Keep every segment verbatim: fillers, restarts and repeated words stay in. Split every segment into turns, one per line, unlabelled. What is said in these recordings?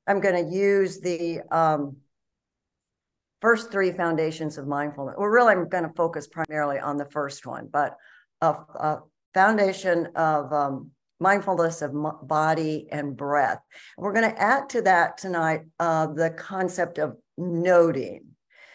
I'm going to use the um, first three foundations of mindfulness. Well, really, I'm going to focus primarily on the first one, but a, a foundation of um, mindfulness of body and breath. And we're going to add to that tonight uh, the concept of noting.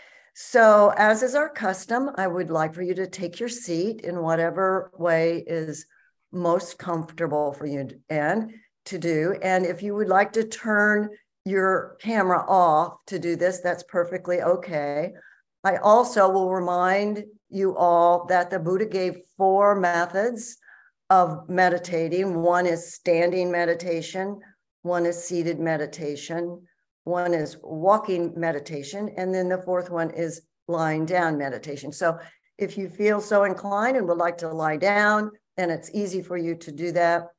So, as is our custom, I would like for you to take your seat in whatever way is most comfortable for you and to do. And if you would like to turn your camera off to do this, that's perfectly okay. I also will remind you all that the Buddha gave four methods of meditating. One is standing meditation, one is seated meditation, one is walking meditation, and then the fourth one is lying down meditation. So if you feel so inclined and would like to lie down, then it's easy for you to do that.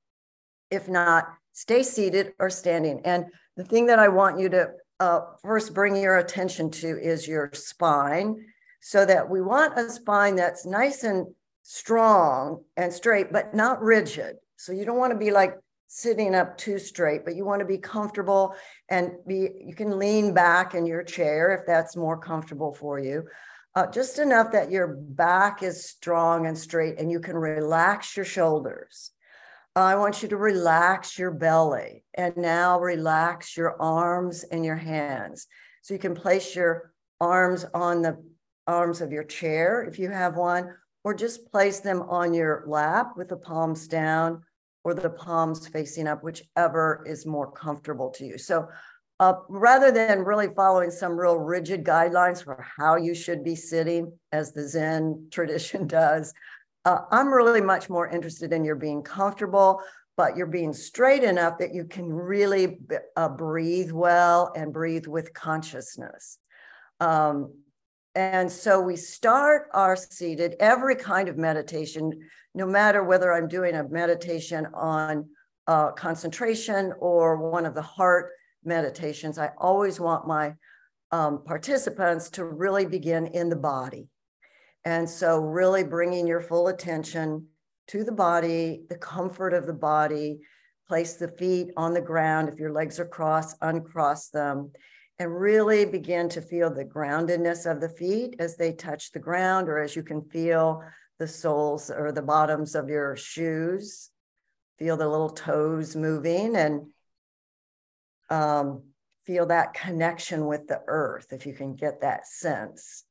If not, stay seated or standing. And the thing that I want you to uh, first bring your attention to is your spine, so that we want a spine that's nice and strong and straight, but not rigid. So you don't want to be like sitting up too straight, but you want to be comfortable and be, you can lean back in your chair if that's more comfortable for you. Uh, just enough that your back is strong and straight and you can relax your shoulders. Uh, I want you to relax your belly, and now relax your arms and your hands. So you can place your arms on the arms of your chair if you have one, or just place them on your lap with the palms down or the palms facing up, whichever is more comfortable to you. So uh, rather than really following some real rigid guidelines for how you should be sitting, as the Zen tradition does, uh, I'm really much more interested in your being comfortable, but you're being straight enough that you can really uh, breathe well and breathe with consciousness. Um, And so we start our seated, every kind of meditation, no matter whether I'm doing a meditation on uh, concentration or one of the heart meditations, I always want my um, participants to really begin in the body. And so really bringing your full attention to the body, the comfort of the body, place the feet on the ground. If your legs are crossed, uncross them. And really begin to feel the groundedness of the feet as they touch the ground, or as you can feel the soles or the bottoms of your shoes. Feel the little toes moving, and um, feel that connection with the earth, if you can get that sense.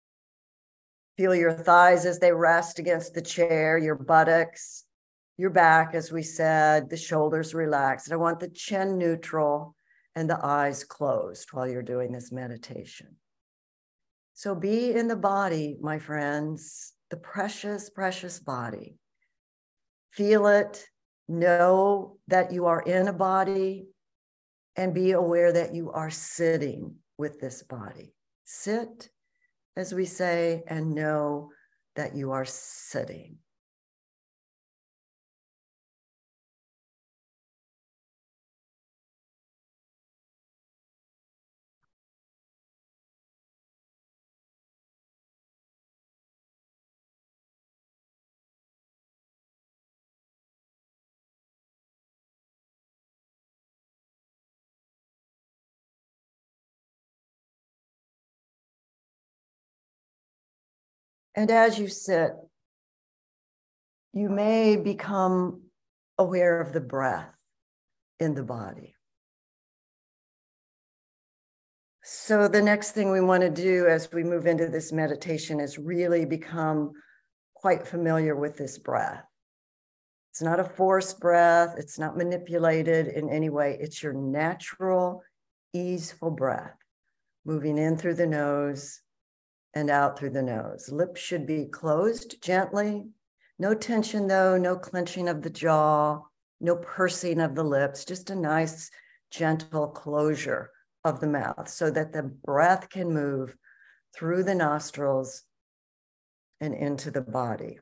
Feel your thighs as they rest against the chair, your buttocks, your back, as we said, the shoulders relaxed. I want the chin neutral and the eyes closed while you're doing this meditation. So be in the body, my friends, the precious, precious body. Feel it, know that you are in a body, and be aware that you are sitting with this body. Sit, as we say, and know that you are sitting. And as you sit, you may become aware of the breath in the body. So the next thing we want to do as we move into this meditation is really become quite familiar with this breath. It's not a forced breath. It's not manipulated in any way. It's your natural, easeful breath, moving in through the nose and out through the nose. Lips should be closed gently. No tension though, no clenching of the jaw, no pursing of the lips, just a nice, gentle closure of the mouth so that the breath can move through the nostrils and into the body.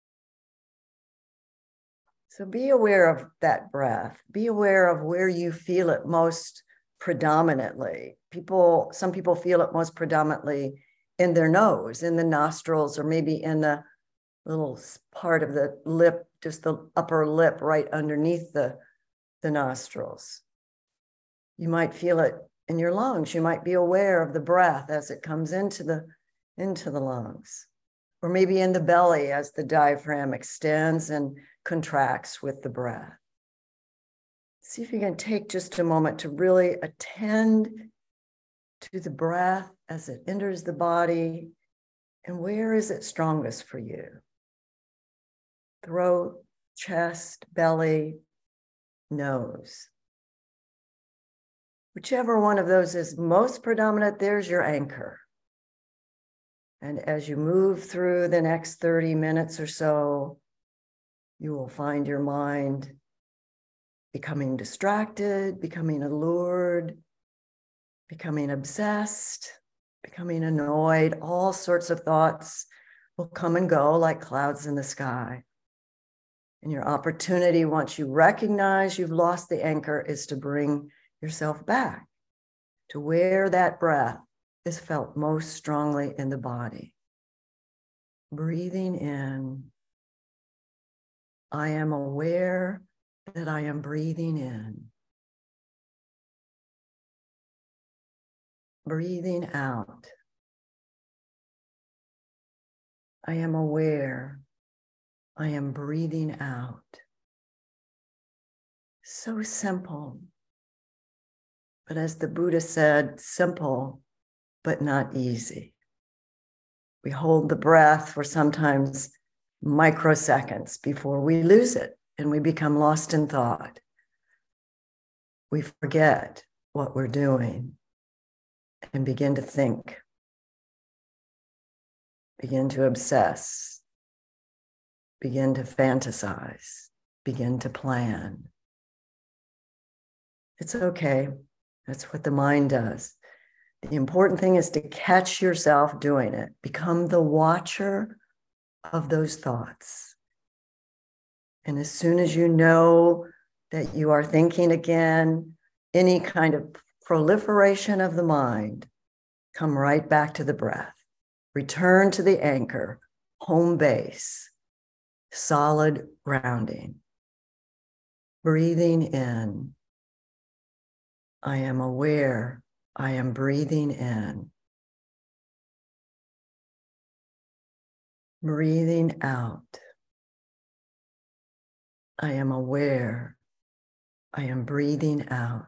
So be aware of that breath. Be aware of where you feel it most predominantly. People, some people feel it most predominantly in their nose, in the nostrils, or maybe in the little part of the lip, just the upper lip right underneath the, the nostrils. You might feel it in your lungs. You might be aware of the breath as it comes into the, into the lungs, or maybe in the belly as the diaphragm extends and contracts with the breath. See if you can take just a moment to really attend to the breath as it enters the body, and where is it strongest for you? Throat, chest, belly, nose. Whichever one of those is most predominant, there's your anchor. And as you move through the next thirty minutes or so, you will find your mind becoming distracted, becoming allured, becoming obsessed, becoming annoyed. All sorts of thoughts will come and go like clouds in the sky. And your opportunity, once you recognize you've lost the anchor, is to bring yourself back to where that breath is felt most strongly in the body. Breathing in. I am aware that I am breathing in. Breathing out. I am aware. I am breathing out. So simple. But as the Buddha said, simple, but not easy. We hold the breath for sometimes microseconds before we lose it and we become lost in thought. We forget what we're doing and begin to think, begin to obsess, begin to fantasize, begin to plan. It's okay. That's what the mind does. The important thing is to catch yourself doing it. Become the watcher of those thoughts. And as soon as you know that you are thinking again, any kind of proliferation of the mind, come right back to the breath. Return to the anchor, home base, solid grounding. Breathing in. I am aware. I am breathing in. Breathing out. I am aware. I am breathing out.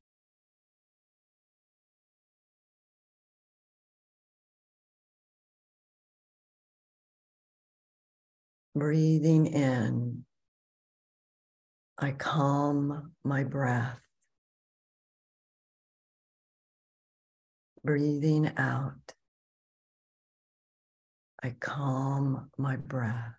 Breathing in. I calm my breath. Breathing out. I calm my breath.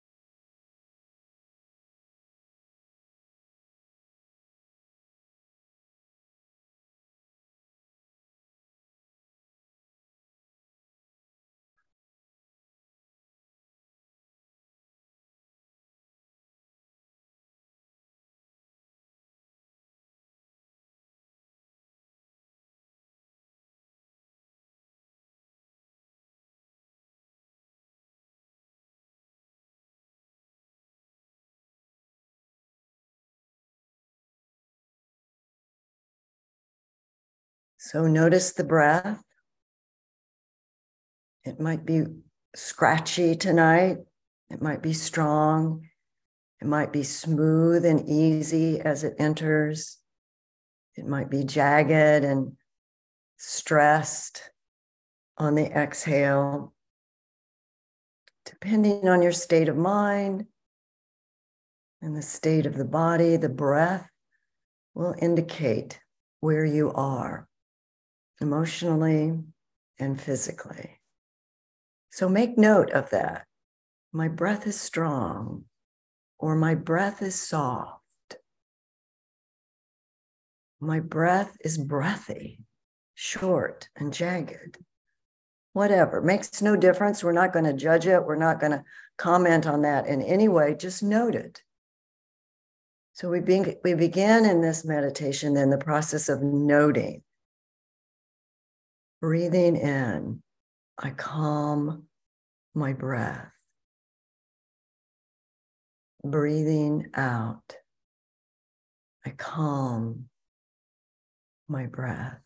So notice the breath. It might be scratchy tonight. It might be strong. It might be smooth and easy as it enters. It might be jagged and stressed on the exhale. Depending on your state of mind and the state of the body, the breath will indicate where you are emotionally and physically. So make note of that. My breath is strong, or my breath is soft. My breath is breathy, short and jagged. Whatever, makes no difference. We're not going to judge it. We're not going to comment on that in any way. Just note it. So we, be, we begin in this meditation in the process of noting. Breathing in, I calm my breath. Breathing out, I calm my breath.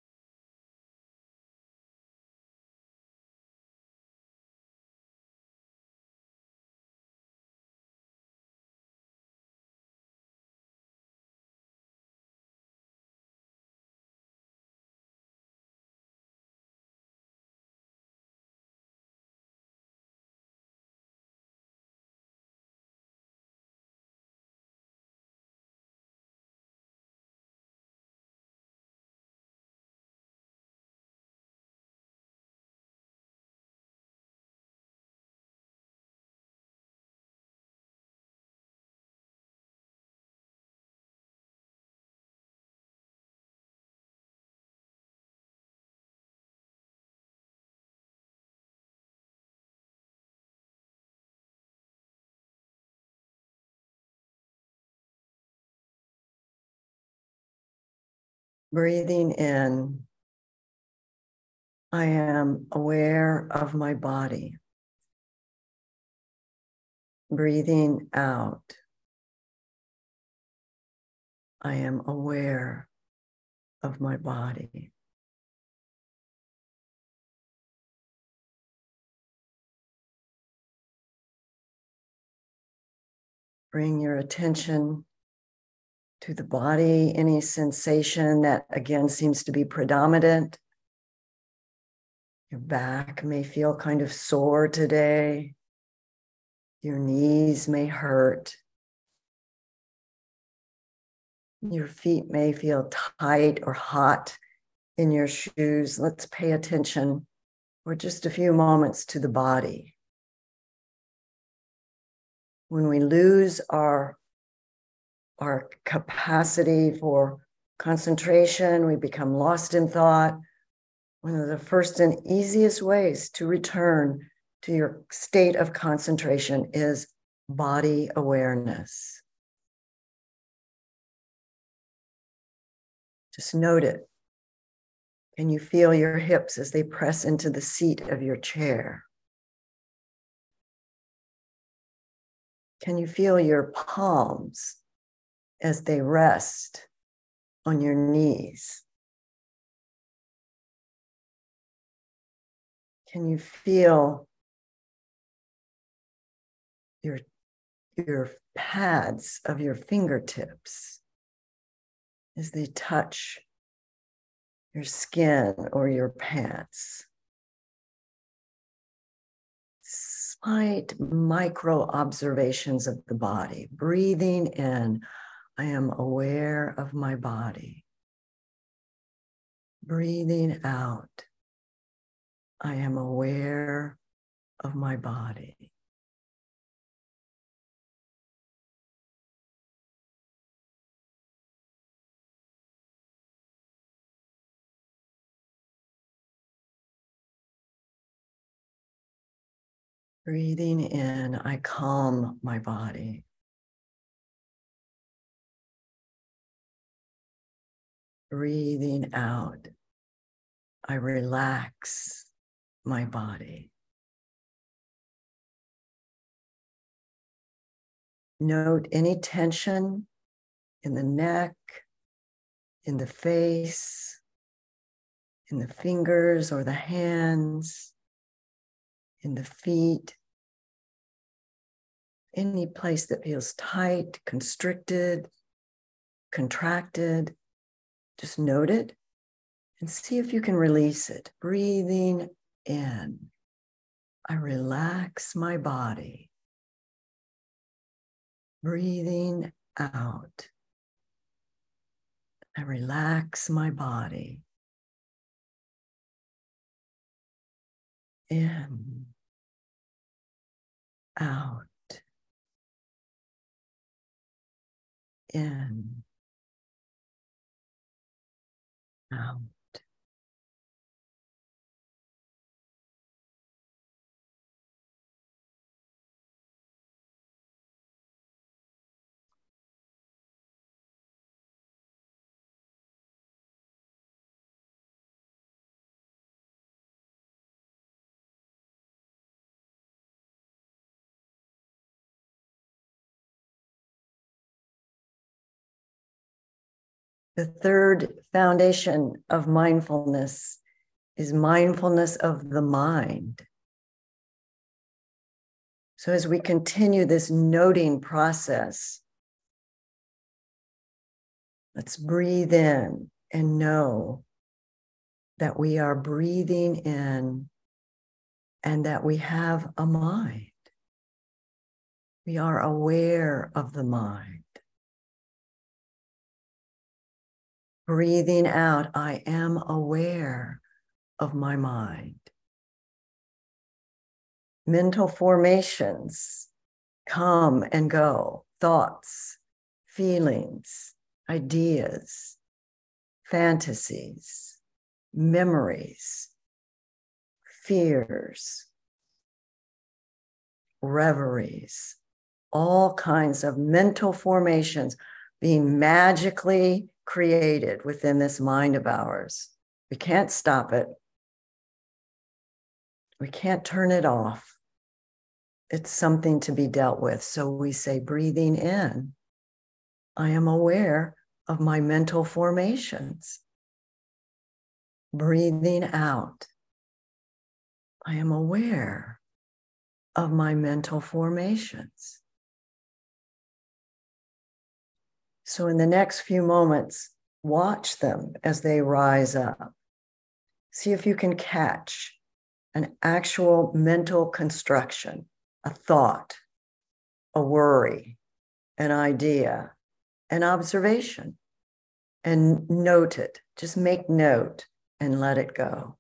Breathing in, I am aware of my body. Breathing out, I am aware of my body. Bring your attention to the body, any sensation that again seems to be predominant. Your back may feel kind of sore today. Your knees may hurt. Your feet may feel tight or hot in your shoes. Let's pay attention for just a few moments to the body. When we lose our, our capacity for concentration, we become lost in thought. One of the first and easiest ways to return to your state of concentration is body awareness. Just note it. Can you feel your hips as they press into the seat of your chair? Can you feel your palms as they rest on your knees? Can you feel your, your pads of your fingertips as they touch your skin or your pants? Slight micro observations of the body. Breathing in, I am aware of my body. Breathing out, I am aware of my body. Breathing in, I calm my body. Breathing out, I relax my body. Note any tension in the neck, in the face, in the fingers or the hands, in the feet, any place that feels tight, constricted, contracted. Just note it and see if you can release it. Breathing in, I relax my body. Breathing out, I relax my body. In, out, in, out. The third foundation of mindfulness is mindfulness of the mind. So as we continue this noting process, let's breathe in and know that we are breathing in and that we have a mind. We are aware of the mind. Breathing out, I am aware of my mind. Mental formations come and go, thoughts, feelings, ideas, fantasies, memories, fears, reveries, all kinds of mental formations being magically created within this mind of ours. We can't stop it. We can't turn it off. It's something to be dealt with. So we say, breathing in, I am aware of my mental formations. Breathing out, I am aware of my mental formations. So in the next few moments, watch them as they rise up. See if you can catch an actual mental construction, a thought, a worry, an idea, an observation, and note it. Just make note and let it go.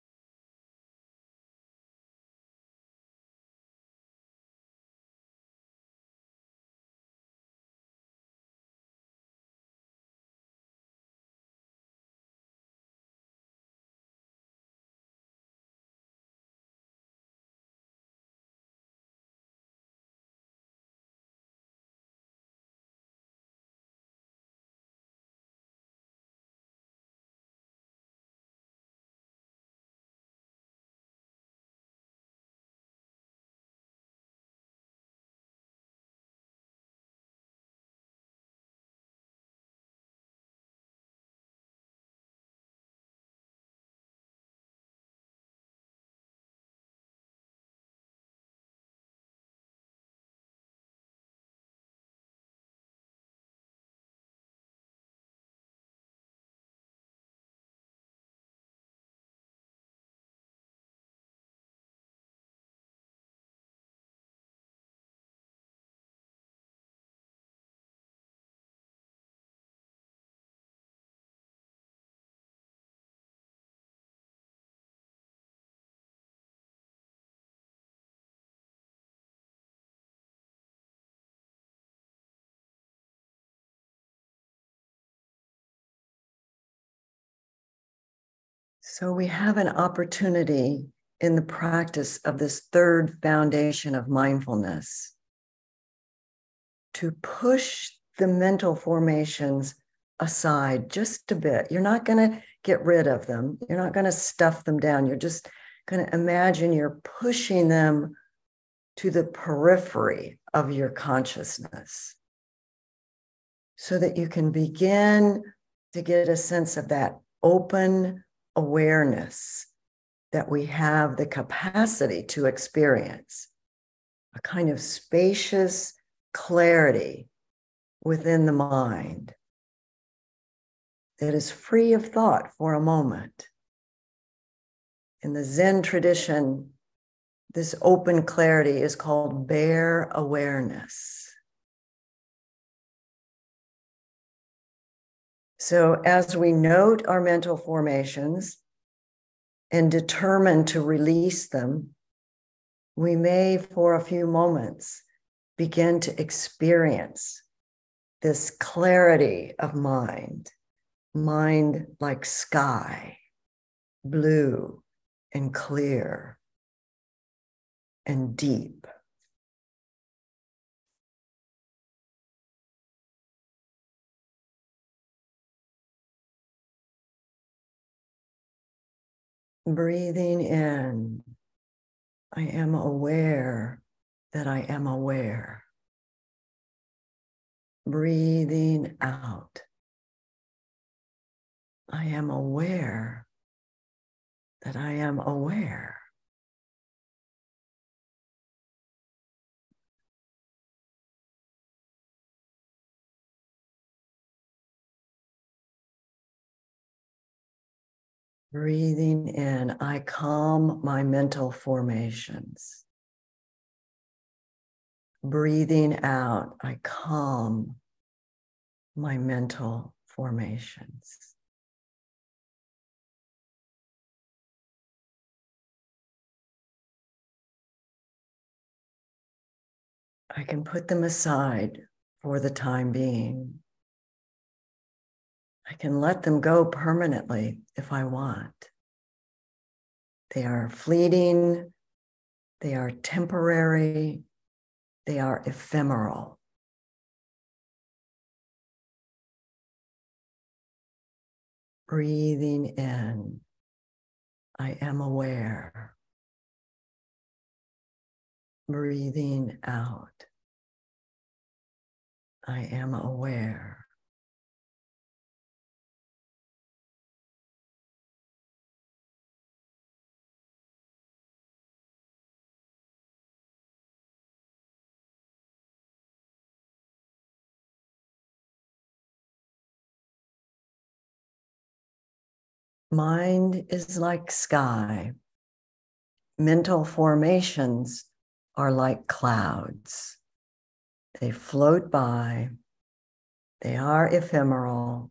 So we have an opportunity in the practice of this third foundation of mindfulness to push the mental formations aside just a bit. You're not going to get rid of them. You're not going to stuff them down. You're just going to imagine you're pushing them to the periphery of your consciousness so that you can begin to get a sense of that open awareness that we have the capacity to experience, a kind of spacious clarity within the mind that is free of thought for a moment. In the Zen tradition, this open clarity is called bare awareness. So as we note our mental formations and determine to release them, we may, for a few moments, begin to experience this clarity of mind, mind like sky, blue and clear and deep. Breathing in, I am aware that I am aware. Breathing out, I am aware that I am aware. Breathing in, I calm my mental formations. Breathing out, I calm my mental formations. I can put them aside for the time being. I can let them go permanently if I want. They are fleeting, they are temporary, they are ephemeral. Breathing in, I am aware. Breathing out, I am aware. Mind is like sky. Mental formations are like clouds. They float by. They are ephemeral.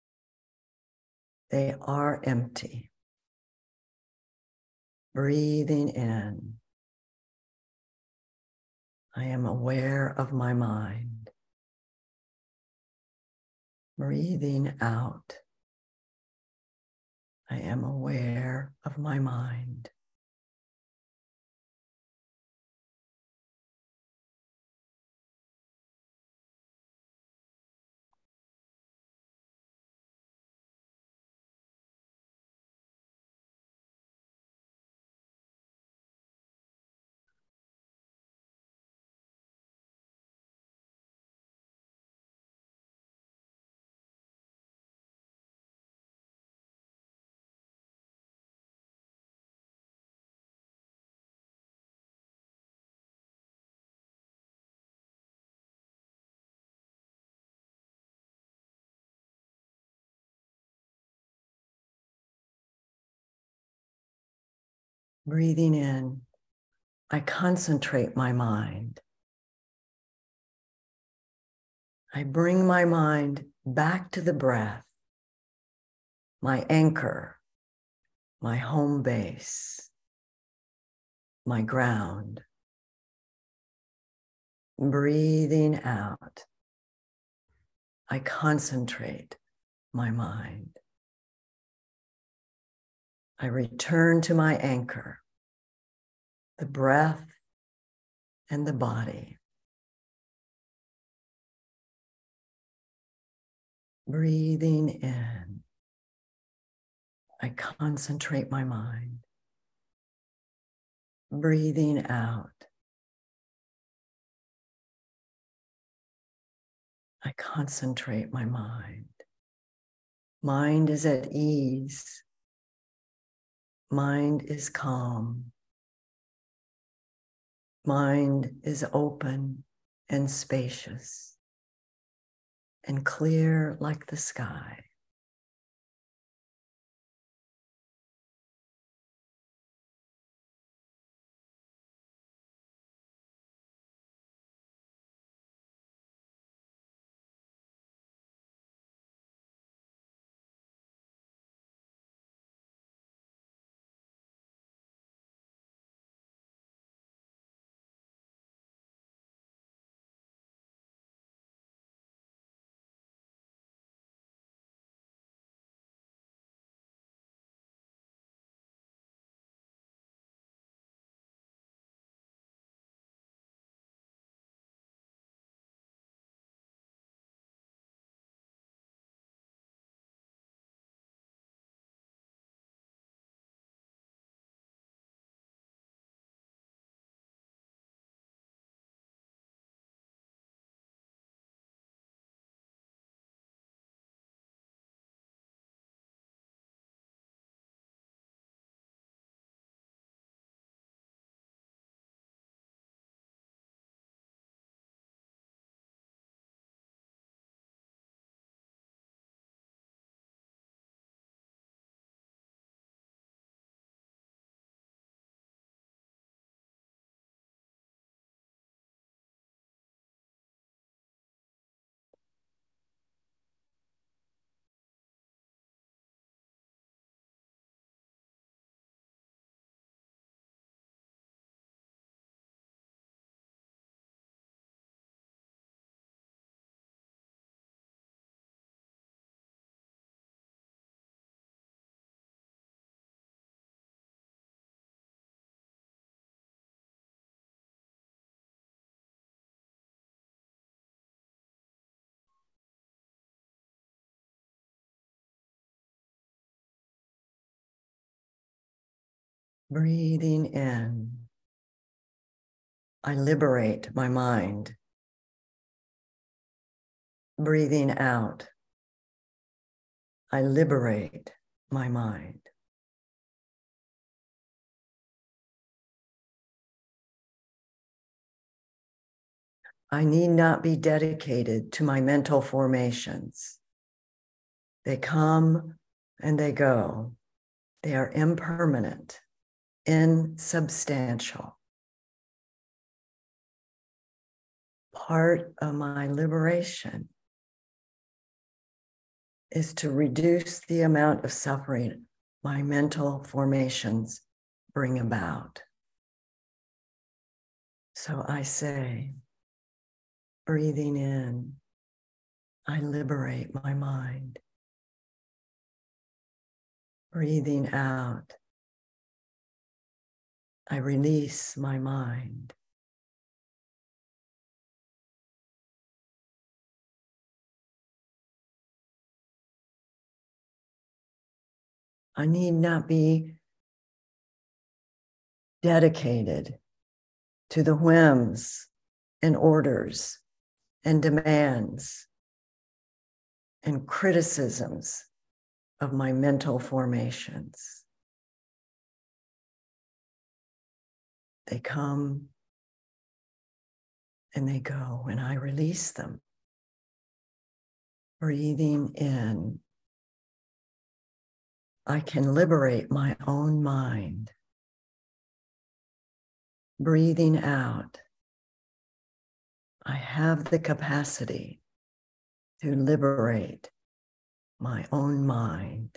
They are empty. Breathing in, I am aware of my mind. Breathing out, I am aware of my mind. Breathing in, I concentrate my mind. I bring my mind back to the breath, my anchor, my home base, my ground. Breathing out, I concentrate my mind. I return to my anchor, the breath and the body. Breathing in, I concentrate my mind. Breathing out, I concentrate my mind. Mind is at ease. Mind is calm. Mind is open and spacious and clear like the sky. Breathing in, I liberate my mind. Breathing out, I liberate my mind. I need not be dedicated to my mental formations. They come and they go. They are impermanent, insubstantial. Part of my liberation is to reduce the amount of suffering my mental formations bring about. So I say, breathing in, I liberate my mind. Breathing out, I release my mind. I need not be dedicated to the whims and orders and demands and criticisms of my mental formations. They come and they go, and I release them. Breathing in, I can liberate my own mind. Breathing out, I have the capacity to liberate my own mind.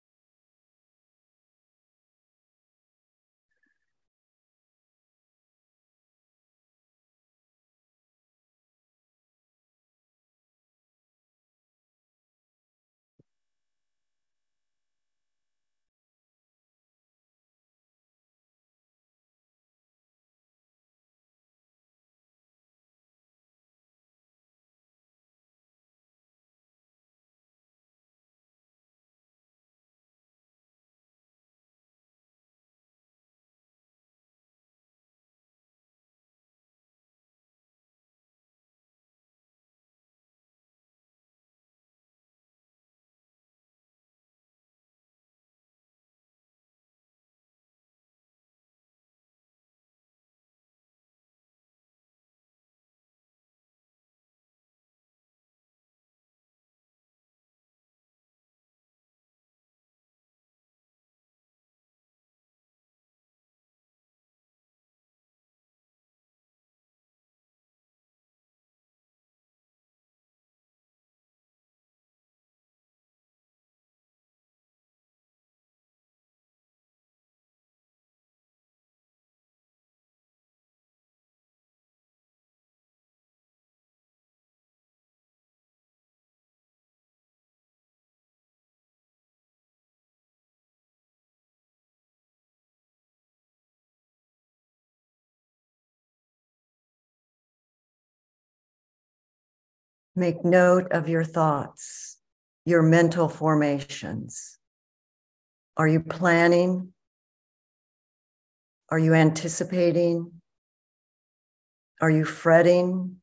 Make note of your thoughts, your mental formations. Are you planning? Are you anticipating? Are you fretting?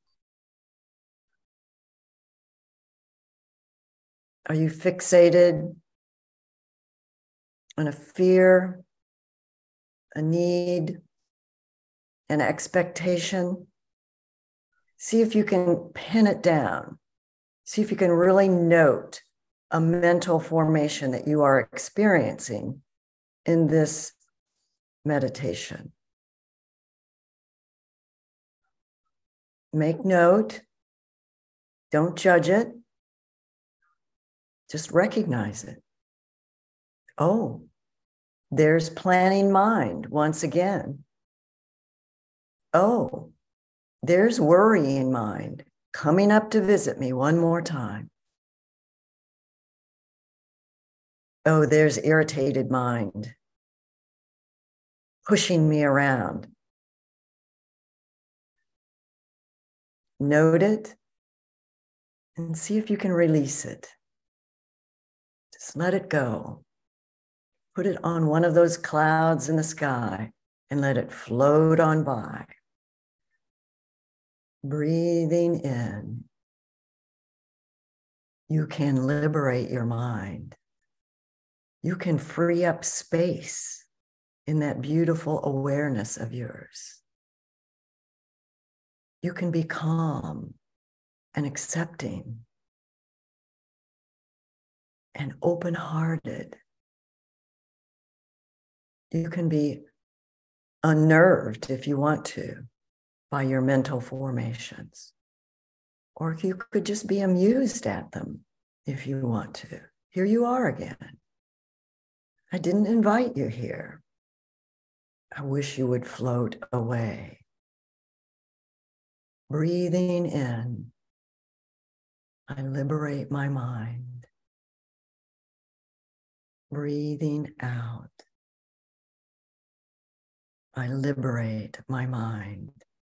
Are you fixated on a fear, a need, an expectation? See if you can pin it down. See if you can really note a mental formation that you are experiencing in this meditation. Make note. Don't judge it. Just recognize it. Oh, there's planning mind once again. Oh, there's worrying mind coming up to visit me one more time. Oh, there's irritated mind pushing me around. Note it and see if you can release it. Just let it go. Put it on one of those clouds in the sky and let it float on by. Breathing in, you can liberate your mind. You can free up space in that beautiful awareness of yours. You can be calm and accepting and open-hearted. You can be unnerved if you want to by your mental formations. Or you could just be amused at them if you want to. Here you are again. I didn't invite you here. I wish you would float away. Breathing in, I liberate my mind. Breathing out, I liberate my mind.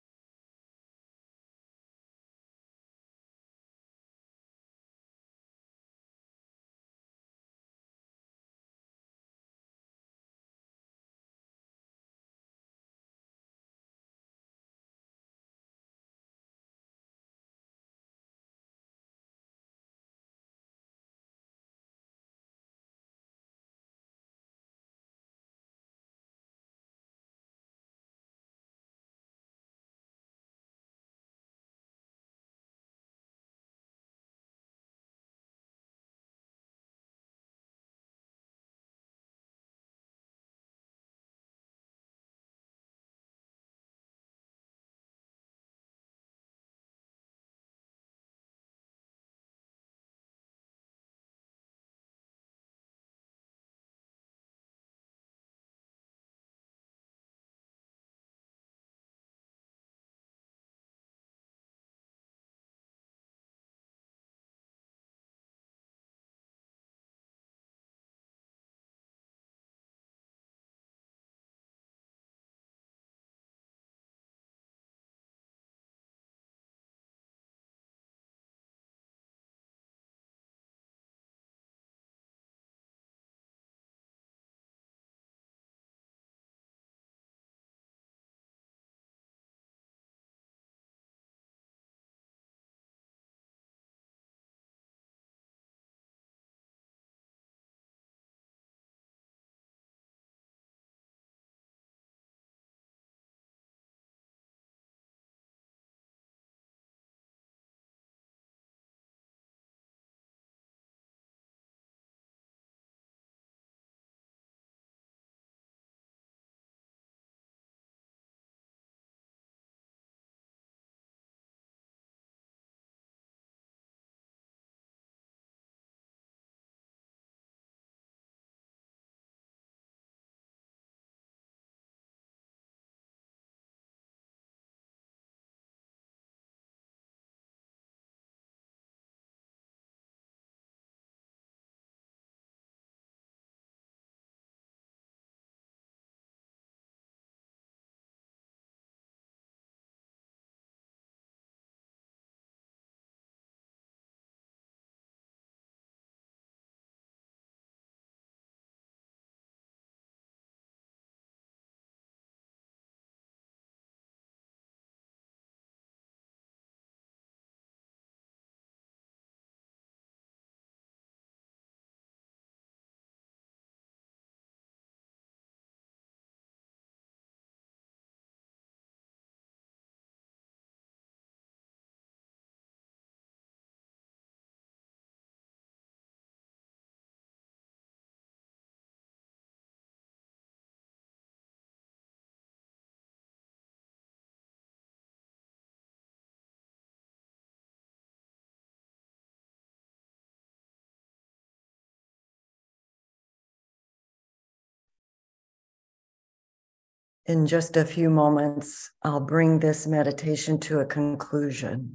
In just a few moments, I'll bring this meditation to a conclusion.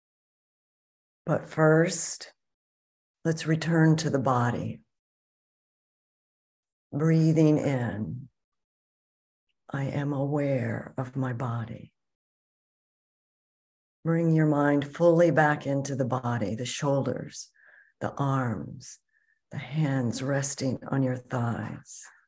But first, let's return to the body. Breathing in, I am aware of my body. Bring your mind fully back into the body, the shoulders, the arms, the hands resting on your thighs.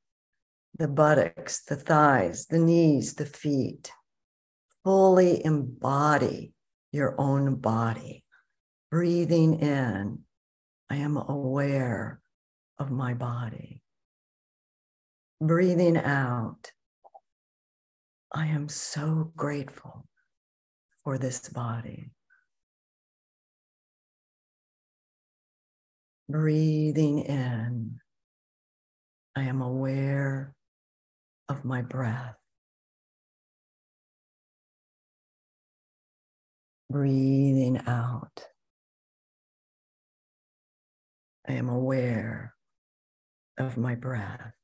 the buttocks, the thighs, the knees, the feet. Fully embody your own body. Breathing in, I am aware of my body. Breathing out, I am so grateful for this body. Breathing in, I am aware of my breath. Breathing out, I am aware of my breath.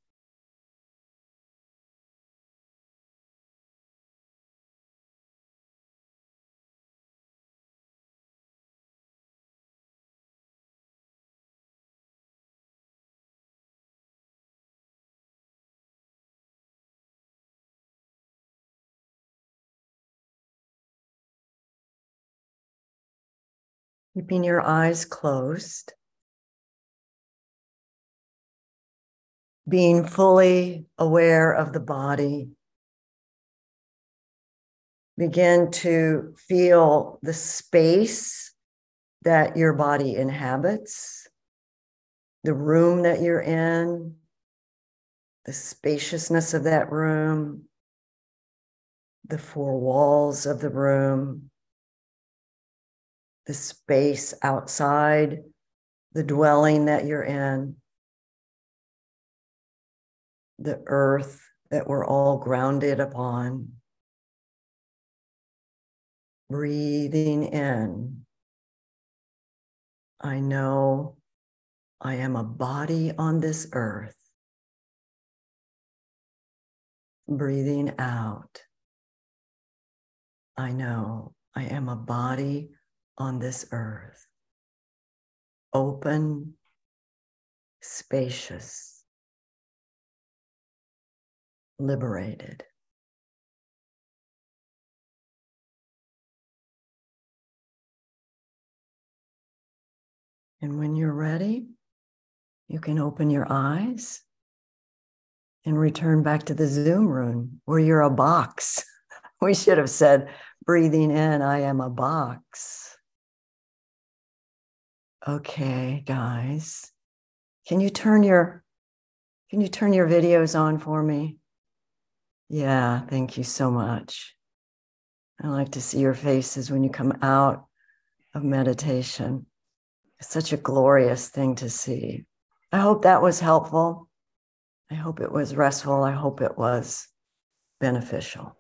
Keeping your eyes closed, being fully aware of the body. Begin to feel the space that your body inhabits, the room that you're in, the spaciousness of that room, the four walls of the room, the space outside the dwelling that you're in, the earth that we're all grounded upon. Breathing in, I know I am a body on this earth. Breathing out, I know I am a body on this earth. Open, spacious, liberated. And when you're ready, you can open your eyes and return back to the Zoom room where you're a box. We should have said, breathing in, I am a box. Okay, guys. Can you turn your, can you turn your videos on for me? Yeah, thank you so much. I like to see your faces when you come out of meditation. It's such a glorious thing to see. I hope that was helpful. I hope it was restful. I hope it was beneficial.